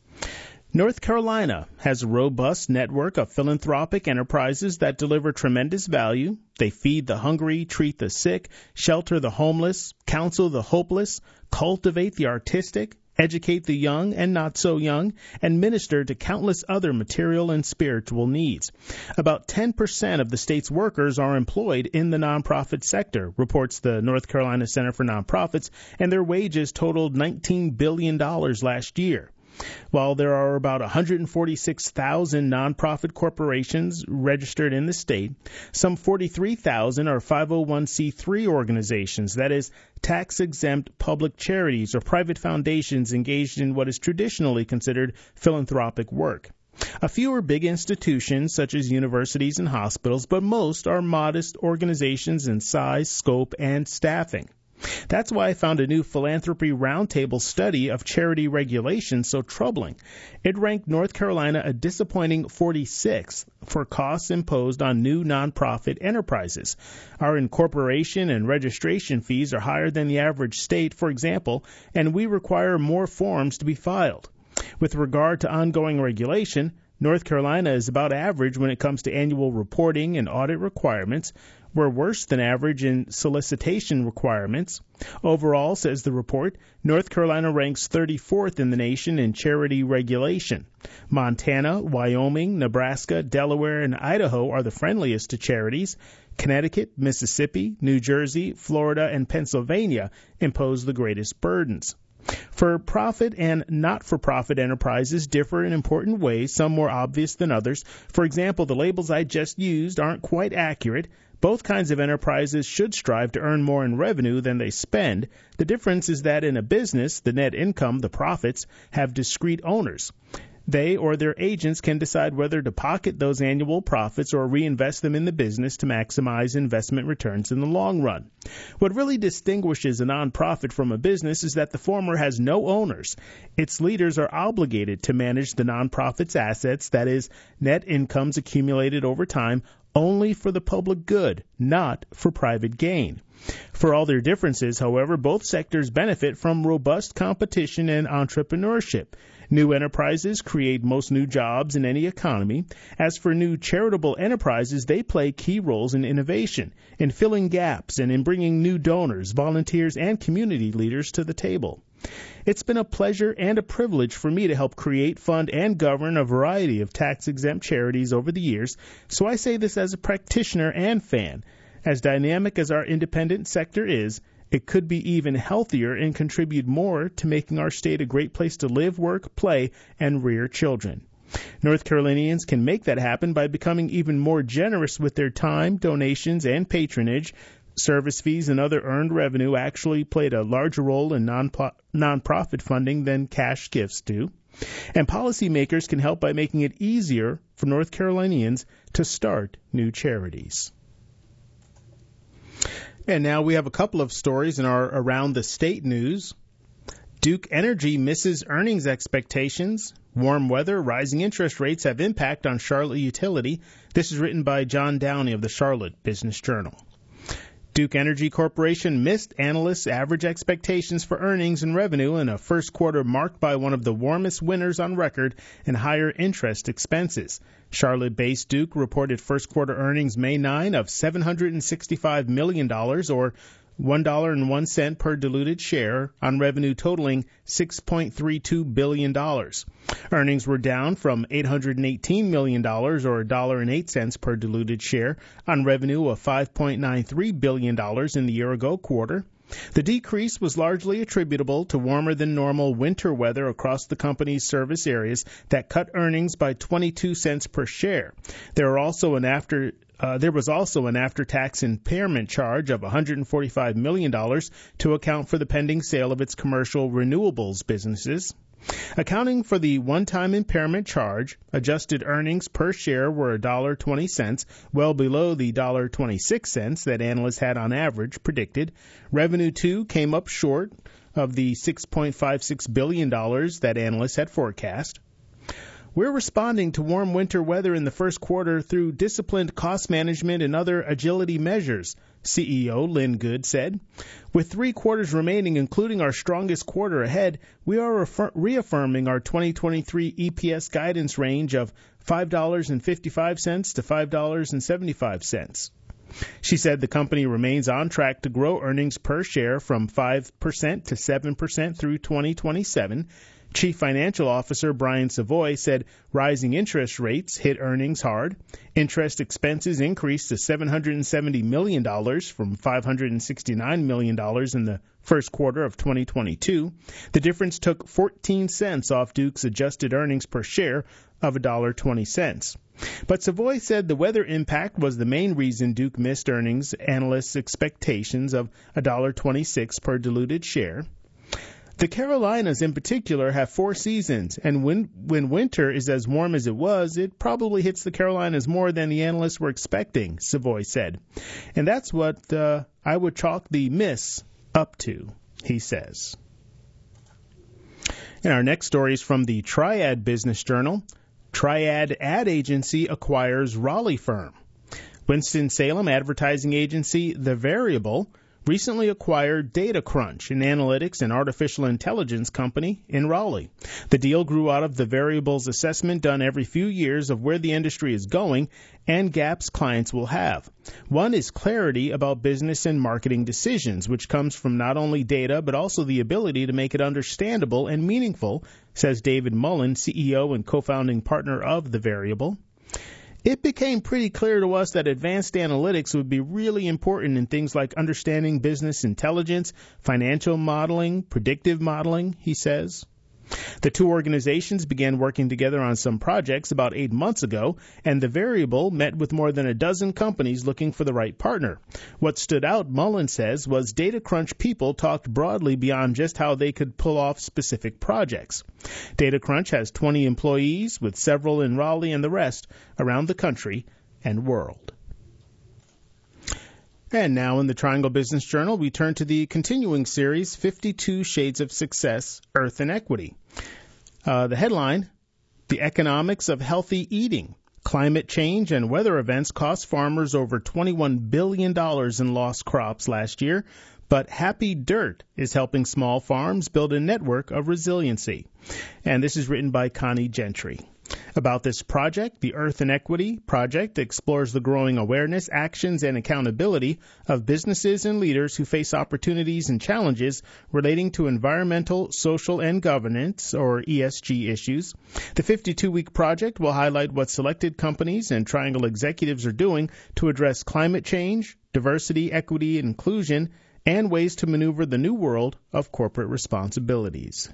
North Carolina has a robust network of philanthropic enterprises that deliver tremendous value. They feed the hungry, treat the sick, shelter the homeless, counsel the hopeless, cultivate the artistic, educate the young and not so young, and minister to countless other material and spiritual needs. About ten percent of the state's workers are employed in the nonprofit sector, reports the North Carolina Center for Nonprofits, and their wages totaled nineteen billion dollars last year. While there are about one hundred forty-six thousand nonprofit corporations registered in the state, some forty-three thousand are five oh one c three organizations, that is, tax-exempt public charities or private foundations engaged in what is traditionally considered philanthropic work. A few are big institutions such as universities and hospitals, but most are modest organizations in size, scope, and staffing. That's why I found a new Philanthropy Roundtable study of charity regulation so troubling. It ranked North Carolina a disappointing forty-sixth for costs imposed on new nonprofit enterprises. Our incorporation and registration fees are higher than the average state, for example, and we require more forms to be filed. With regard to ongoing regulation, North Carolina is about average when it comes to annual reporting and audit requirements. We're worse than average in solicitation requirements. Overall, says the report, North Carolina ranks thirty-fourth in the nation in charity regulation. Montana, Wyoming, Nebraska, Delaware, and Idaho are the friendliest to charities. Connecticut, Mississippi, New Jersey, Florida, and Pennsylvania impose the greatest burdens. For-profit and not-for-profit enterprises differ in important ways, some more obvious than others. For example, the labels I just used aren't quite accurate. Both kinds of enterprises should strive to earn more in revenue than they spend. The difference is that in a business, the net income, the profits, have discrete owners. They or their agents can decide whether to pocket those annual profits or reinvest them in the business to maximize investment returns in the long run. What really distinguishes a nonprofit from a business is that the former has no owners. Its leaders are obligated to manage the nonprofit's assets, that is, net incomes accumulated over time, only for the public good, not for private gain. For all their differences, however, both sectors benefit from robust competition and entrepreneurship. New enterprises create most new jobs in any economy. As for new charitable enterprises, they play key roles in innovation, in filling gaps, and in bringing new donors, volunteers, and community leaders to the table. It's been a pleasure and a privilege for me to help create, fund, and govern a variety of tax-exempt charities over the years, so I say this as a practitioner and fan. As dynamic as our independent sector is, it could be even healthier and contribute more to making our state a great place to live, work, play, and rear children. North Carolinians can make that happen by becoming even more generous with their time, donations, and patronage. Service fees and other earned revenue actually played a larger role in non nonprofit funding than cash gifts do. And policymakers can help by making it easier for North Carolinians to start new charities. And now we have a couple of stories in our Around the State news. Duke Energy misses earnings expectations. Warm weather, rising interest rates have impact on Charlotte utility. This is written by John Downey of the Charlotte Business Journal. Duke Energy Corporation missed analysts' average expectations for earnings and revenue in a first quarter marked by one of the warmest winters on record and higher interest expenses. Charlotte-based Duke reported first quarter earnings May ninth of seven hundred sixty-five million dollars, or one dollar and one cent per diluted share on revenue totaling six point three two billion dollars. Earnings were down from eight hundred eighteen million dollars or one dollar and eight cents per diluted share on revenue of five point nine three billion dollars in the year-ago quarter. The decrease was largely attributable to warmer than normal winter weather across the company's service areas that cut earnings by twenty-two cents per share. There are also an after Uh, there was also an after-tax impairment charge of one hundred forty-five million dollars to account for the pending sale of its commercial renewables businesses. Accounting for the one-time impairment charge, adjusted earnings per share were one dollar and twenty cents, well below the one dollar and twenty-six cents that analysts had on average predicted. Revenue, too, came up short of the six point five six billion dollars that analysts had forecast. We're responding to warm winter weather in the first quarter through disciplined cost management and other agility measures, C E O Lynn Good said. With three quarters remaining, including our strongest quarter ahead, we are refer- reaffirming our twenty twenty-three E P S guidance range of five dollars and fifty-five cents to five dollars and seventy-five cents. She said the company remains on track to grow earnings per share from five percent to seven percent through twenty twenty-seven. Chief Financial Officer Brian Savoy said rising interest rates hit earnings hard. Interest expenses increased to seven hundred seventy million dollars from five hundred sixty-nine million dollars in the first quarter of twenty twenty-two. The difference took fourteen cents off Duke's adjusted earnings per share of one dollar and twenty cents. But Savoy said the weather impact was the main reason Duke missed earnings analysts' expectations of one dollar and twenty-six cents per diluted share. The Carolinas in particular have four seasons, and when, when winter is as warm as it was, it probably hits the Carolinas more than the analysts were expecting, Savoy said. And that's what uh, I would chalk the miss up to, he says. And our next story is from the Triad Business Journal. Triad Ad Agency acquires Raleigh firm. Winston-Salem advertising agency The Variable recently acquired DataCrunch, an analytics and artificial intelligence company in Raleigh. The deal grew out of The Variable's assessment done every few years of where the industry is going and gaps clients will have. One is clarity about business and marketing decisions, which comes from not only data but also the ability to make it understandable and meaningful, says David Mullen, C E O and co-founding partner of The Variable. It became pretty clear to us that advanced analytics would be really important in things like understanding business intelligence, financial modeling, predictive modeling, he says. The two organizations began working together on some projects about eight months ago, and The Variable met with more than a dozen companies looking for the right partner. What stood out, Mullen says, was DataCrunch people talked broadly beyond just how they could pull off specific projects. DataCrunch has twenty employees, with several in Raleigh and the rest around the country and world. And now in the Triangle Business Journal, we turn to the continuing series, fifty-two Shades of Success, Earth and Equity. Uh, the headline, The Economics of Healthy Eating. Climate change and weather events cost farmers over twenty-one billion dollars in lost crops last year, but Happy Dirt is helping small farms build a network of resiliency. And this is written by Connie Gentry. About this project, the Earth and Equity Project explores the growing awareness, actions, and accountability of businesses and leaders who face opportunities and challenges relating to environmental, social, and governance, or E S G, issues. The fifty-two week project will highlight what selected companies and Triangle executives are doing to address climate change, diversity, equity, and inclusion, and ways to maneuver the new world of corporate responsibilities.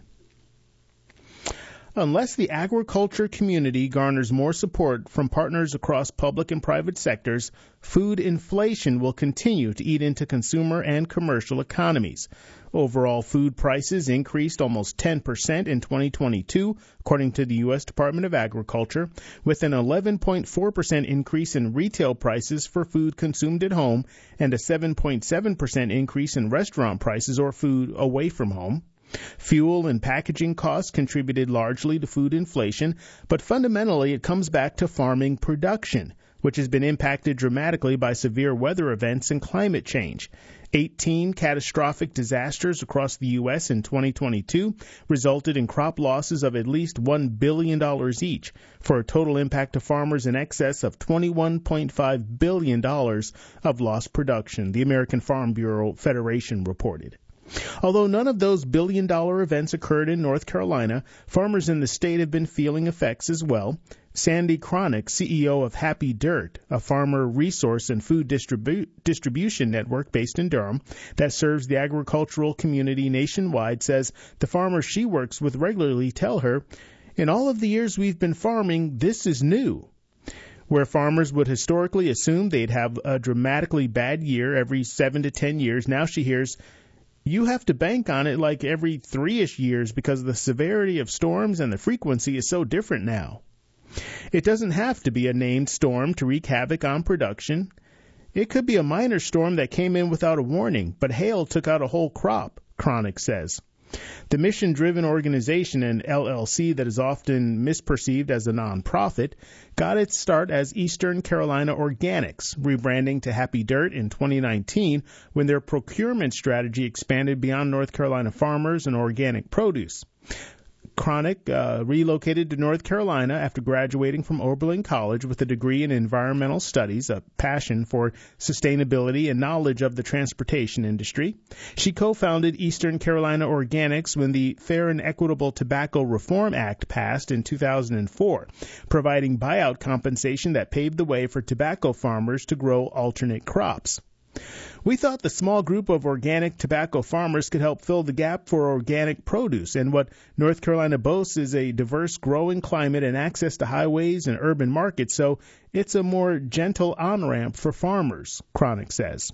Unless the agriculture community garners more support from partners across public and private sectors, food inflation will continue to eat into consumer and commercial economies. Overall food prices increased almost ten percent in twenty twenty-two, according to the U S Department of Agriculture, with an eleven point four percent increase in retail prices for food consumed at home and a seven point seven percent increase in restaurant prices or food away from home. Fuel and packaging costs contributed largely to food inflation, but fundamentally it comes back to farming production, which has been impacted dramatically by severe weather events and climate change. eighteen catastrophic disasters across the U S in twenty twenty-two resulted in crop losses of at least one billion dollars each, for a total impact to farmers in excess of twenty-one point five billion dollars of lost production, the American Farm Bureau Federation reported. Although none of those billion-dollar events occurred in North Carolina, farmers in the state have been feeling effects as well. Sandy Cronick, C E O of Happy Dirt, a farmer resource and food distribu- distribution network based in Durham that serves the agricultural community nationwide, says the farmers she works with regularly tell her, "In all of the years we've been farming, this is new." Where farmers would historically assume they'd have a dramatically bad year every seven to ten years, now she hears, "You have to bank on it like every three-ish years because the severity of storms and the frequency is so different now." It doesn't have to be a named storm to wreak havoc on production. It could be a minor storm that came in without a warning, but hail took out a whole crop, Cronick says. The mission-driven organization, an L L C that is often misperceived as a nonprofit, got its start as Eastern Carolina Organics, rebranding to Happy Dirt in twenty nineteen when their procurement strategy expanded beyond North Carolina farmers and organic produce. Cronick uh, relocated to North Carolina after graduating from Oberlin College with a degree in environmental studies, a passion for sustainability and knowledge of the transportation industry. She co-founded Eastern Carolina Organics when the Fair and Equitable Tobacco Reform Act passed in two thousand four, providing buyout compensation that paved the way for tobacco farmers to grow alternate crops. "We thought the small group of organic tobacco farmers could help fill the gap for organic produce, and what North Carolina boasts is a diverse growing climate and access to highways and urban markets, so it's a more gentle on-ramp for farmers," Cronick says.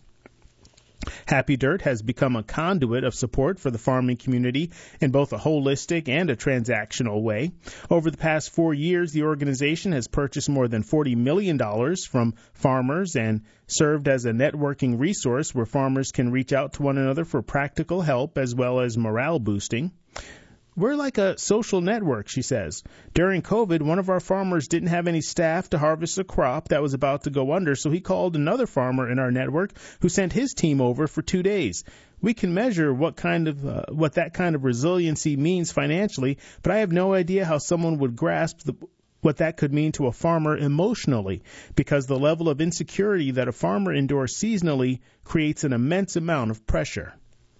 Happy Dirt has become a conduit of support for the farming community in both a holistic and a transactional way. Over the past four years, the organization has purchased more than forty million dollars from farmers and served as a networking resource where farmers can reach out to one another for practical help as well as morale boosting. "We're like a social network," she says. "During COVID, one of our farmers didn't have any staff to harvest a crop that was about to go under, so he called another farmer in our network who sent his team over for two days. We can measure what kind of uh, what that kind of resiliency means financially, but I have no idea how someone would grasp the, what that could mean to a farmer emotionally, because the level of insecurity that a farmer endures seasonally creates an immense amount of pressure."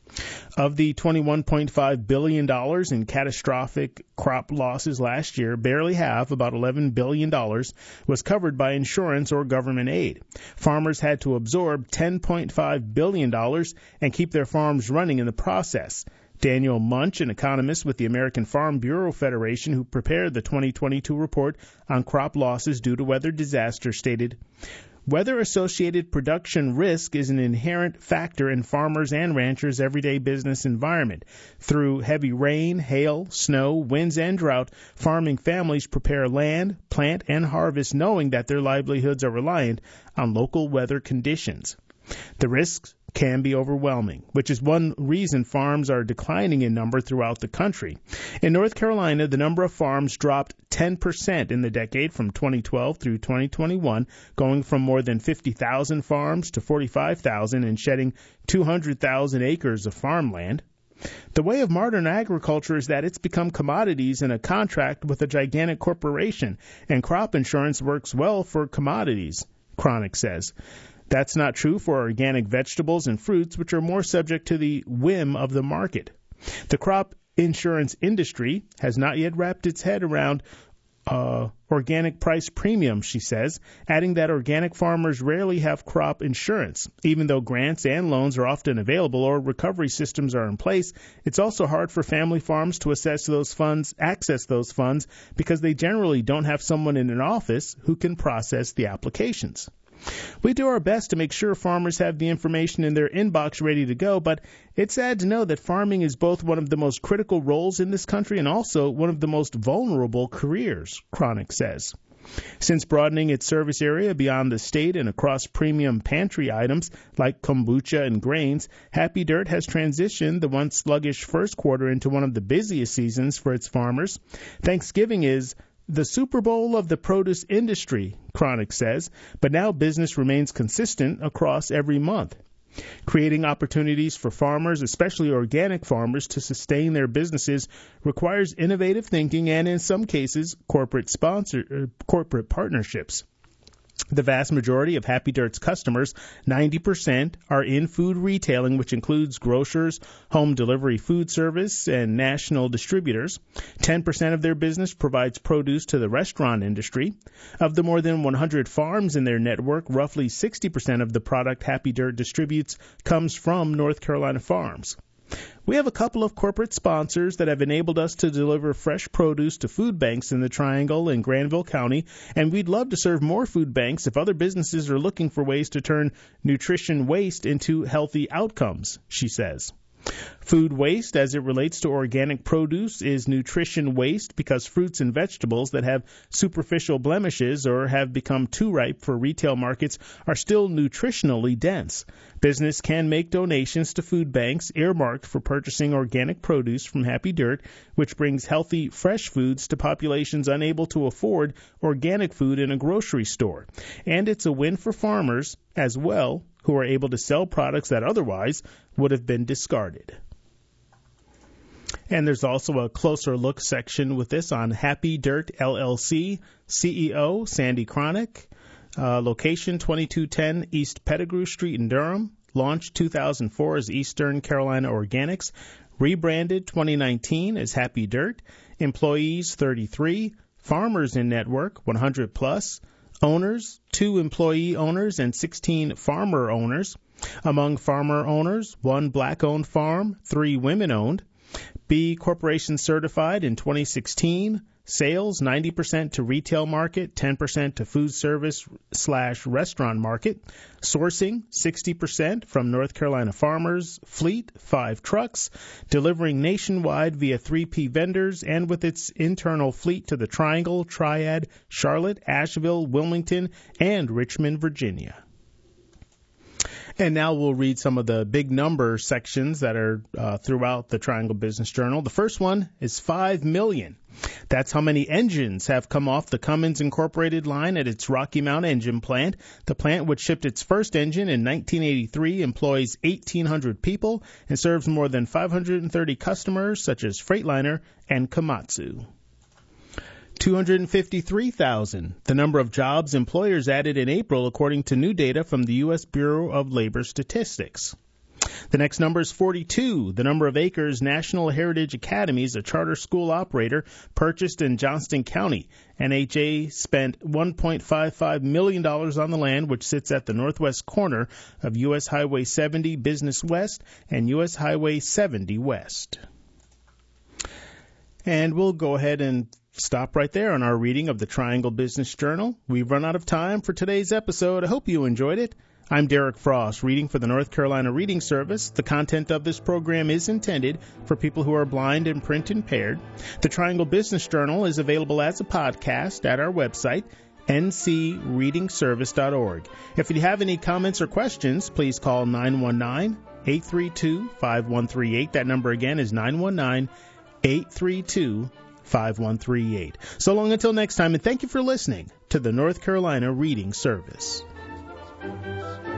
Of the twenty-one point five billion dollars in catastrophic crop losses last year, barely half, about eleven billion dollars, was covered by insurance or government aid. Farmers had to absorb ten point five billion dollars and keep their farms running in the process. Daniel Munch, an economist with the American Farm Bureau Federation who prepared the twenty twenty-two report on crop losses due to weather disaster, stated, "Weather-associated production risk is an inherent factor in farmers' and ranchers' everyday business environment. Through heavy rain, hail, snow, winds, and drought, farming families prepare land, plant, and harvest knowing that their livelihoods are reliant on local weather conditions. The risks can be overwhelming, which is one reason farms are declining in number throughout the country. In North Carolina, the number of farms dropped ten percent in the decade from twenty twelve through twenty twenty-one, going from more than fifty thousand farms to forty-five thousand and shedding two hundred thousand acres of farmland. The way of modern agriculture is that it's become commodities in a contract with a gigantic corporation, and crop insurance works well for commodities," Cronick says. That's not true for organic vegetables and fruits, which are more subject to the whim of the market. The crop insurance industry has not yet wrapped its head around uh, organic price premium, she says, adding that organic farmers rarely have crop insurance. Even though grants and loans are often available or recovery systems are in place, it's also hard for family farms to assess those funds, access those funds, because they generally don't have someone in an office who can process the applications. "We do our best to make sure farmers have the information in their inbox ready to go, but it's sad to know that farming is both one of the most critical roles in this country and also one of the most vulnerable careers," Cronick says. Since broadening its service area beyond the state and across premium pantry items like kombucha and grains, Happy Dirt has transitioned the once sluggish first quarter into one of the busiest seasons for its farmers. Thanksgiving is the Super Bowl of the produce industry, Chronic says, but now business remains consistent across every month. Creating opportunities for farmers, especially organic farmers, to sustain their businesses requires innovative thinking and, in some cases, corporate sponsor, uh, corporate partnerships. The vast majority of Happy Dirt's customers, ninety percent, are in food retailing, which includes grocers, home delivery food service, and national distributors. ten percent of their business provides produce to the restaurant industry. Of the more than one hundred farms in their network, roughly sixty percent of the product Happy Dirt distributes comes from North Carolina farms. We have a couple of corporate sponsors that have enabled us to deliver fresh produce to food banks in the Triangle and Granville County, and we'd love to serve more food banks if other businesses are looking for ways to turn nutrition waste into healthy outcomes, she says. Food waste, as it relates to organic produce, is nutrition waste because fruits and vegetables that have superficial blemishes or have become too ripe for retail markets are still nutritionally dense. Business can make donations to food banks earmarked for purchasing organic produce from Happy Dirt, which brings healthy, fresh foods to populations unable to afford organic food in a grocery store. And it's a win for farmers as well, who are able to sell products that otherwise would have been discarded. And there's also a closer look section with this on Happy Dirt L L C, C E O Sandy Chronic, uh, location twenty-two ten East Pettigrew Street in Durham, launched two thousand four as Eastern Carolina Organics, rebranded twenty nineteen as Happy Dirt, employees thirty-three, farmers in network one hundred plus, owners, two employee owners and sixteen farmer owners. Among farmer owners, one black-owned farm, three women-owned. B Corporation certified in twenty sixteen. Sales ninety percent to retail market, ten percent to food service slash restaurant market. Sourcing sixty percent from North Carolina farmers. Fleet five trucks, delivering nationwide via three P vendors and with its internal fleet to the Triangle, Triad, Charlotte, Asheville, Wilmington, and Richmond, Virginia. And now we'll read some of the big number sections that are uh, throughout the Triangle Business Journal. The first one is five million. That's how many engines have come off the Cummins Incorporated line at its Rocky Mount engine plant. The plant, which shipped its first engine in nineteen eighty-three, employs eighteen hundred people and serves more than five hundred thirty customers such as Freightliner and Komatsu. two hundred fifty-three thousand, the number of jobs employers added in April, according to new data from the U S Bureau of Labor Statistics. The next number is forty-two, the number of acres National Heritage Academies, a charter school operator, purchased in Johnston County. N H A spent one point five five million dollars on the land, which sits at the northwest corner of U S Highway seventy Business West and U S Highway seventy West. And we'll go ahead and stop right there on our reading of the Triangle Business Journal. We've run out of time for today's episode. I hope you enjoyed it. I'm Derek Frost, reading for the North Carolina Reading Service. The content of this program is intended for people who are blind and print impaired. The Triangle Business Journal is available as a podcast at our website, n c reading service dot org. If you have any comments or questions, please call nine one nine, eight three two, five one three eight. That number again is nine one nine, eight three two, five one three eight. So long until next time, and thank you for listening to the North Carolina Reading Service.